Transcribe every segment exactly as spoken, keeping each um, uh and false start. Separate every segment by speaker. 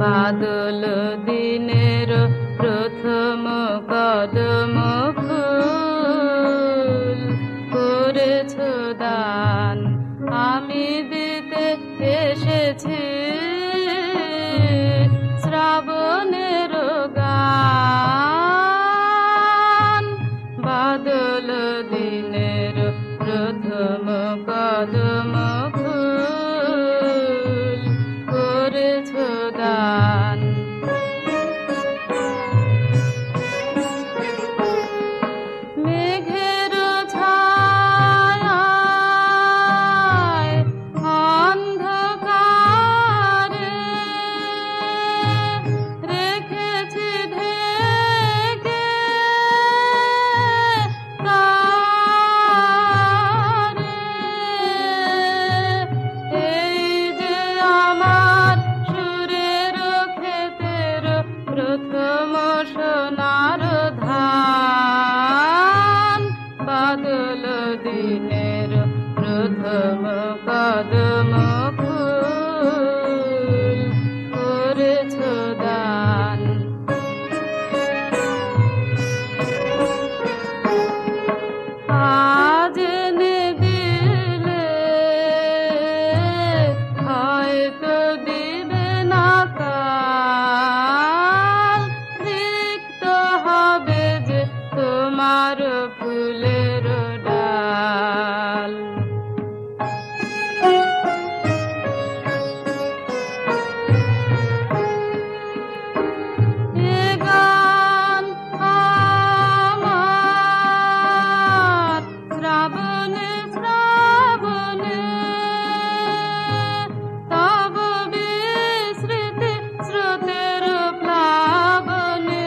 Speaker 1: বাদল দিনের প্রথম কদম ফুল করেছ দান, আমি দিতে এসেছি শ্রাবণের গান। বাদল দিনের প্রথম কদম ফুল করেছ দান। মেঘের ছায়ায় অন্ধকারে রেখেছি ঢেকে তারে, এই যে আমার সুরের ক্ষেতের প্রথম সোনার ধান। বাদল দিনের প্রথম কদম ফুল করেছ দান। আজ এনে দিলে হয়তো দিবে না কাল, রিক্ত হবে যে তোমার ফুলের ডাল। এ গান আমার শ্রাবণে শ্রাবণে তব বিস্মৃতি স্রোতের প্লাবনে।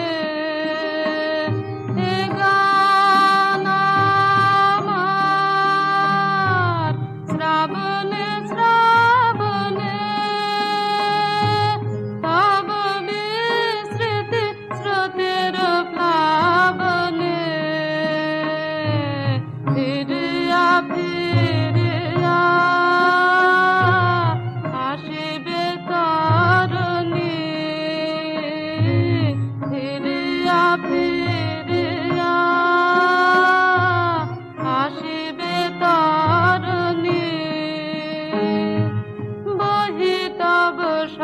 Speaker 1: এ গান আমার শ্রাবণে শ্রাবণে তব বিস্মৃতি স্রোতের প্লাবনে। ফিরিয়া ফিরিয়া আসিবে তরণী, ফিরিয়া ফিরিয়া আসিবে তরণী। বহি তব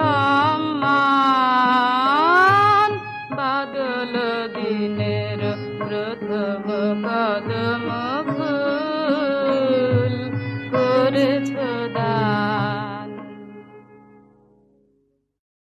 Speaker 1: সম্মান, বাদল দিনের প্রথম কদম ফুল করেছ